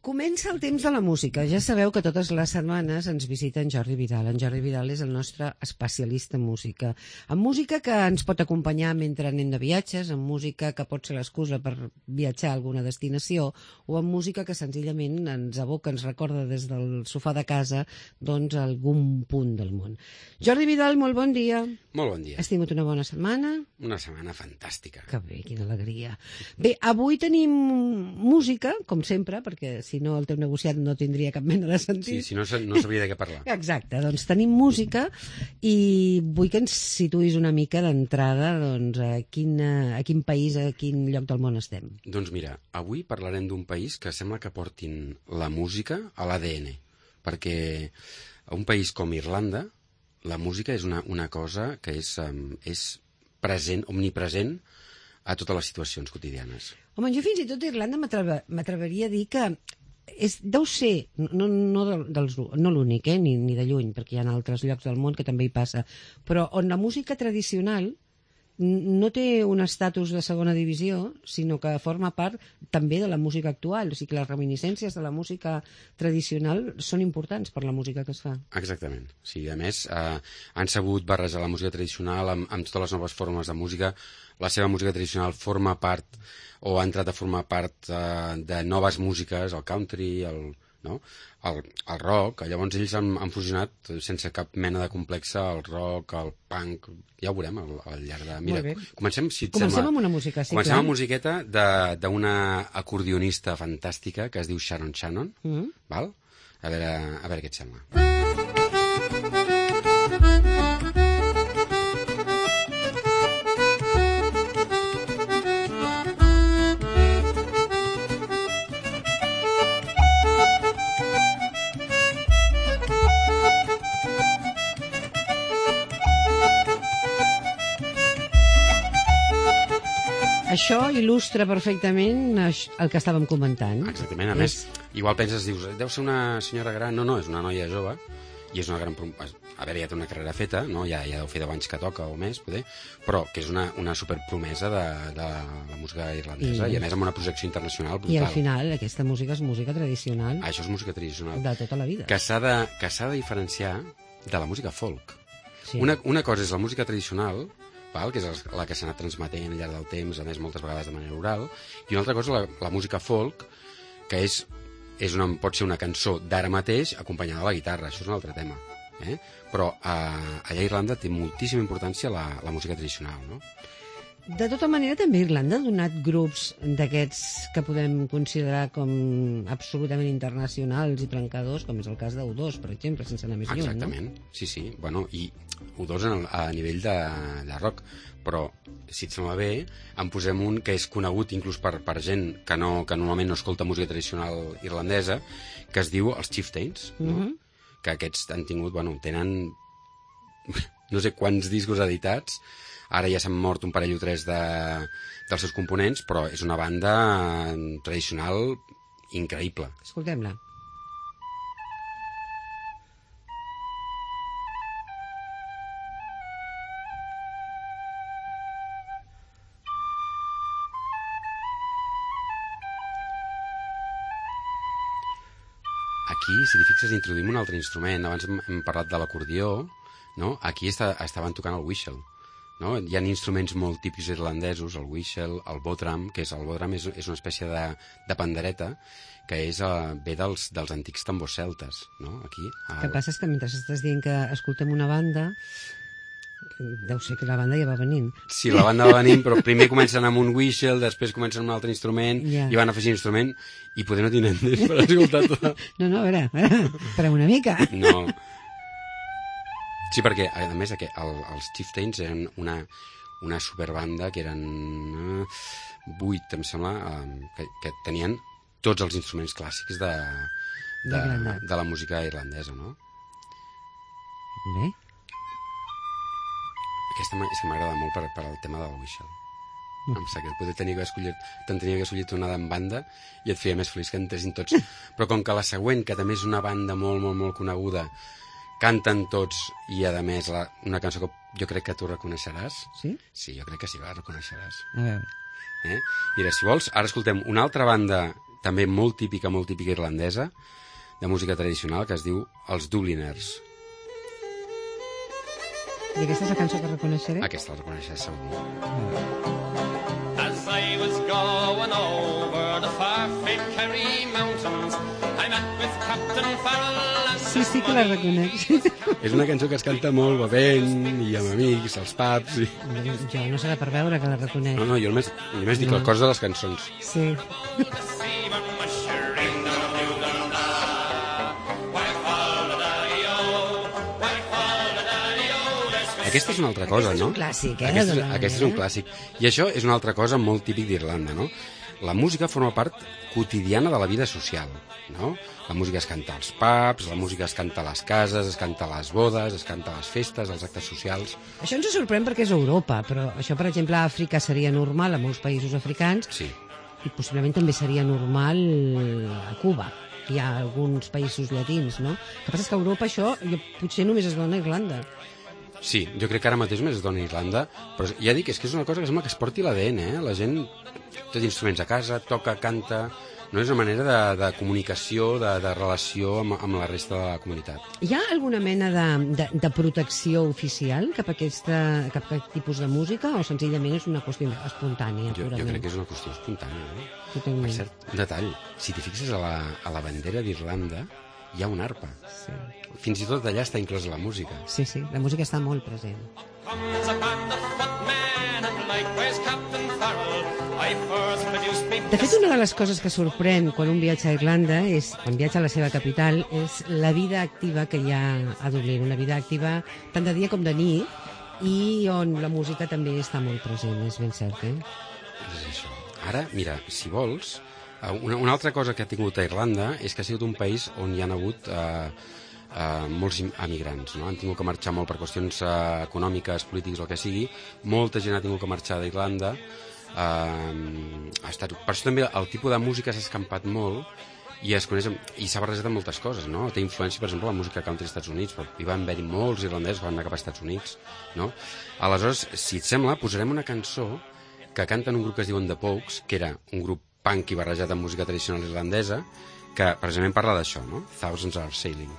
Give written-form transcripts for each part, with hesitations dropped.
Comença el temps de la música. Ja sabeu que totes les setmanes ens visita en Jordi Vidal. En Jordi Vidal és el nostre especialista en música. En música que ens pot acompanyar mentre anem de viatges, en música que pot ser l'excusa per viatjar a alguna destinació, o en música que senzillament ens aboca, ens recorda des del sofà de casa, doncs, algun punt del món. Jordi Vidal, molt bon dia. Molt bon dia. Has tingut una bona setmana? Una setmana fantàstica. Que bé, quina alegria. Bé, avui tenim música, com sempre, perquè si no el teu negociat no tindria cap mena de sentit. Sí, si no sabria de què parlar. Exacte, doncs tenim música i vull que ens situïs una mica d'entrada doncs, a quin país, a quin lloc del món estem. Doncs mira, avui parlarem d'un país que sembla que portin la música a l'ADN, perquè a un país com Irlanda la música és una cosa que és present, omnipresent a totes les situacions quotidianes. Home, jo fins i tot a Irlanda m'atreveria a dir que deu ser, no l'únic, ni de lluny, perquè hi ha altres llocs del món que també hi passa, però on la música tradicional no té un estatus de segona divisió, sinó que forma part també de la música actual. O sigui que les reminiscències de la música tradicional són importants per la música que es fa. Exactament. Sí, a més, han sabut barrejar la música tradicional amb totes les noves formes de música. La seva música tradicional forma part, o ha entrat a formar part de noves músiques, el country, el rock. Llavors ells han fusionat sense cap mena de complexe el rock, el punk, ja ho veurem al llarg de... Mira, comencem amb una música, sí, comencem amb musiqueta d'una acordionista fantàstica que es diu Sharon Shannon, val? A veure què et sembla. Això il·lustra perfectament el que estàvem comentant. Exactament, a més, igual penses, dius, deu ser una senyora gran. No, és una noia jove, i és una gran... A veure, ja té una carrera feta, no? Ja deu fer 10 anys que toca o més, poder, però que és una superpromesa de la música irlandesa, i a més amb una projecció internacional brutal. I al final aquesta música és música tradicional. Això és música tradicional. De tota la vida. Que s'ha de diferenciar de la música folk. Sí. Una cosa és la música tradicional, que és la que s'ha anat transmetent al llarg del temps, a més moltes vegades de manera oral, i una altra cosa la música folk, que pot ser una cançó d'ara mateix acompanyada de la guitarra. Això és un altre tema. Però allà a Irlanda té moltíssima importància la música tradicional, no? De tota manera, també Irlanda ha donat grups d'aquests que podem considerar com absolutament internacionals i trencadors, com és el cas d'U2, per exemple, sense anar més lluny, no? Exactament, sí. Bueno, i U2 a nivell de rock, però, si et sembla bé, en posem un que és conegut inclús per gent que normalment no escolta música tradicional irlandesa, que es diu els Chieftains, no? Que aquests han tingut, tenen no sé quants discos editats. Ara ja s'han mort un parell o tres dels seus components, però és una banda tradicional increïble. Escoltem-la. Aquí, si t'hi fixes, introduïm un altre instrument. Abans hem parlat de l'acordió, no? Aquí estaven tocant el whistle. No? Hi ha instruments molt típics irlandesos, el whistle, el bodram, el bodram és una espècie de pandereta que ve dels antics tambors celtes, no? Aquí. El que passa és que mentre estàs dient que escoltem una banda, deu ser que la banda ja va venint. Sí, la banda va venint, però primer comencen amb un whistle, després comencen amb un altre instrument, i van afegir instrument, i poder no tenen temps per escoltar tot. No, a veure, esperem una mica. No. Sí, perquè, a més, els Chieftains eren una superbanda que eren 8, em sembla, que tenien tots els instruments clàssics de la música irlandesa, no? Bé. Aquesta és que m'agrada molt per al tema del whistle. Em sap que poder tenir que escollit una en banda i et feia més feliç que entressin tots. Però com que la següent, que també és una banda molt, molt, molt coneguda, canten tots, i a més una cançó que jo crec que tu reconeixeràs. Sí? Sí, jo crec que sí que la reconeixeràs. A veure. Mira, si vols, ara escoltem una altra banda també molt típica irlandesa, de música tradicional, que es diu Els Dubliners. I aquesta és la cançó que reconeixeré? Aquesta la reconeixeré segur. As I was going over the far-famed Kerry Mountains, I met with Captain Farrell and Sí que la reconec. És una cançó que es canta molt bevent i amb amics, als pubs. I... Jo no serà per veure que la reconec. No, jo només dic el cos de les cançons. Sí. Aquesta és una altra cosa, no? Aquest és un clàssic, Aquest és un clàssic. I això és una altra cosa molt típic d'Irlanda, no? La música forma part quotidiana de la vida social, no? La música es canta als pubs, la música es canta a les cases, es canta a les bodes, es canta a les festes, als actes socials... Això ens sorprèn perquè és Europa, però això, per exemple, a Àfrica seria normal, a molts països africans, sí. I possiblement també seria normal a Cuba. Hi ha alguns països llatins, no? El que passa és que a Europa això potser només es dona a Irlanda. Sí, jo crec que ara mateix més es dona a Irlanda, però ja dic, és que és una cosa que sembla que es porti l'ADN, eh? La gent té instruments a casa, toca, canta... No és una manera de comunicació, de relació amb la resta de la comunitat. Hi ha alguna mena de protecció oficial cap a aquest tipus de música o senzillament és una qüestió espontània? Jo crec que és una qüestió espontània. Per cert, un detall, si t'hi fixes a la bandera d'Irlanda hi ha una arpa. Sí. Fins i tot allà està inclosa la música. Sí, la música està molt present. De fet, una de les coses que sorprèn quan un viatja a Irlanda, quan viatja a la seva capital, és la vida activa que hi ha a Dublín, una vida activa tant de dia com de nit, i on la música també està molt present, és ben cert, eh? És això. Ara, mira, si vols, una altra cosa que ha tingut a Irlanda és que ha sigut un país on hi ha hagut molts emigrants, no? Han tingut que marxar molt per qüestions econòmiques, polítiques, el que sigui. Molta gent ha tingut que marxar d'Irlanda. Per això també el tipus de música s'ha escampat molt i es coneix i s'ha barrejat amb moltes coses, no? Té influència, per exemple, la música country als Estats Units, però hi van haver-hi molts irlandesos que van anar cap als Estats Units, no? Aleshores, si et sembla, posarem una cançó que canten un grup que es diuen The Pogues, que era un grup punk i barrejat amb música tradicional irlandesa, que precisament parla d'això, no? Thousands Are Sailing.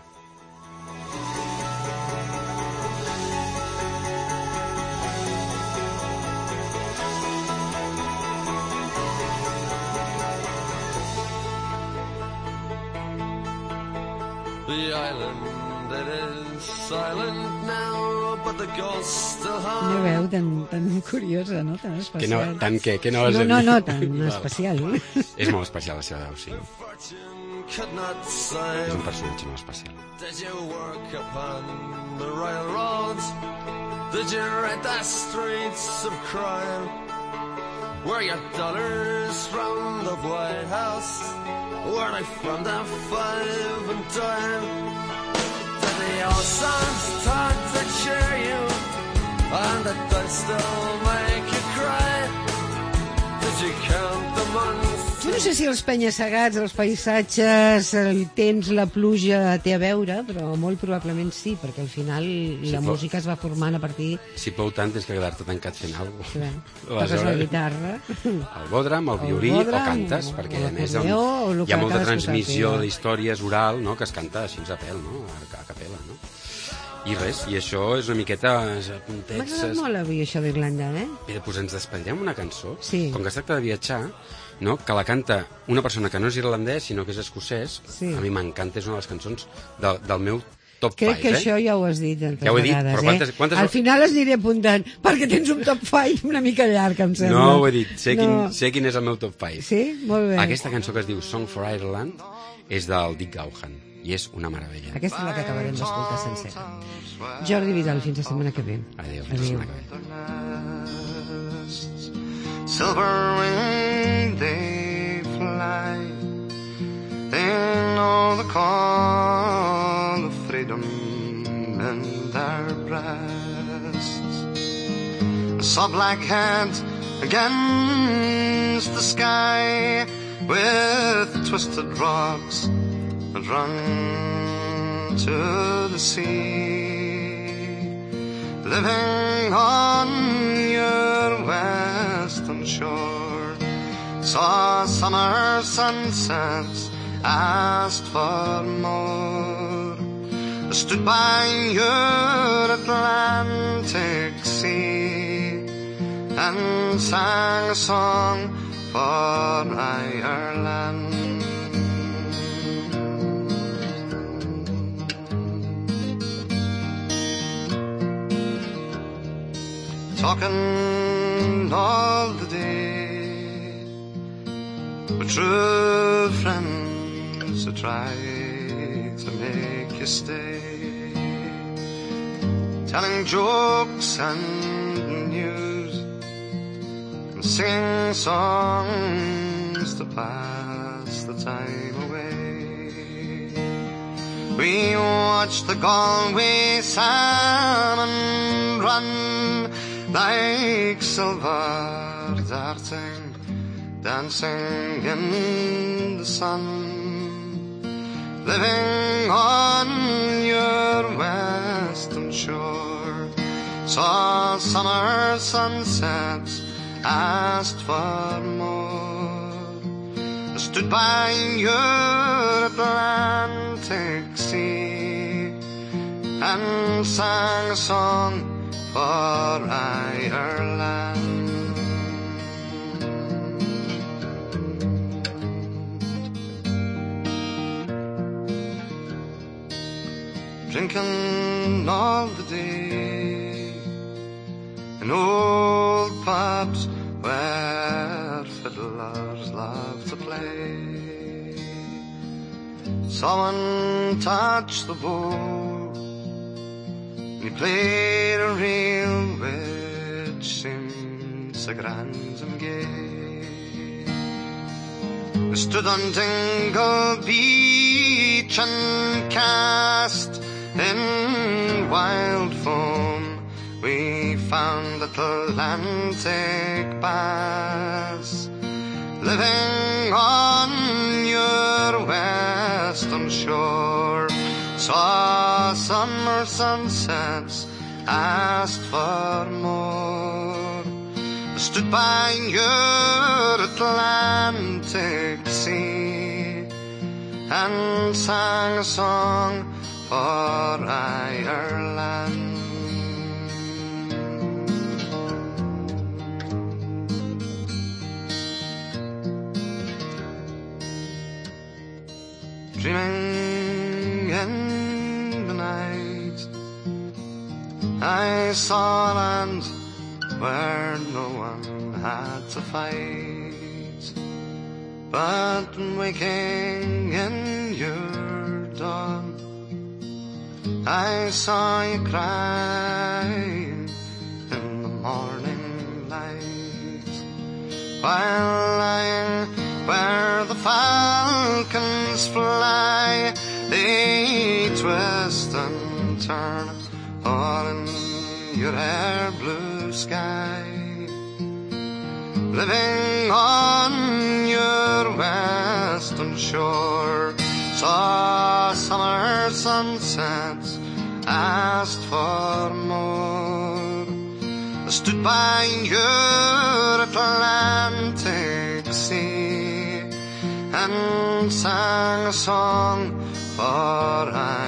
The island it is silent now, but the ghost still haunts. Una veu tan curiosa, no? Tan especial. Que no has no, tan especial. És molt especial la seva veu, sí. Could not say. És un personatge molt especial. Did you work upon the railroads? Did you ride the streets of crime? Were your dollars from the White House? Were they from the 5 and dime? Did the old songs talk to cheer you? And did they still make you cry? Did you count the months? Jo no sé si els penya-segats, els paisatges, el temps, la pluja té a veure, però molt probablement sí, perquè al final la música es va formant a partir... Si plou tant tens que quedar-te tancat fent alguna cosa. Toques la guitarra. El bodram, el violí, o cantes, perquè a més hi ha molta transmissió d'històries oral, no?, que es canta així a pèl, no?, a capella, no? I res, i això és una miqueta... M'ha agradat molt avui això d'Irlanda, eh? Bé, doncs ens despedirem una cançó, sí. Com que es tracta de viatjar, no? Que la canta una persona que no és irlandès, sinó que és escocès, sí. A mi m'encanta, és una de les cançons del meu top 5. Crec que això ja ho has dit tantes ja ho he dit, vegades, però quantes... Al final les aniré apuntant, perquè tens un top 5 una mica llarg, em sembla. No ho he dit, sé quin és el meu top 5. Sí? Molt bé. Aquesta cançó que es diu Song for Ireland és del Dick Gaughan, i és una meravella. Aquesta és la que acabarem d'escoltar sencera. Jordi Vidal, fins la setmana que ve. Adéu, fins la setmana que ve. Silver wing they fly, they know the call of freedom in their breasts. I saw black heads against the sky, with twisted rocks that run to the sea, living on your western shore. saw summer sunsets, asked for more. I stood by your Atlantic sea and sang a song for Ireland. Talking all the day with true friends who try to make you stay, telling jokes and news and singing songs to pass the time away. We watched the Galway salmon run like silver darting, dancing in the sun, living on your western shore. Saw summer sunsets, asked for more. I stood by your Atlantic sea and sang a song for Ireland. Drinking all the day in old pubs where fiddlers love to play. Someone touched the bow, he played a reel which seemed so grand and gay. We stood on Dingle Beach and cast in wild foam. We found Atlantic bass, living on your western shore. Saw summer sunsets, asked for more. I stood by your Atlantic sea and sang a song for Ireland. Dreaming in the night, I saw a land where no one had to fight. But waking in your dawn, I saw you crying in the morning light, while lying where the falcons fly. They twist and turn all in your hair blue sky, living on your western shore. Saw summer sunsets, asked for more. I stood by your Atlantic sea and sang a song for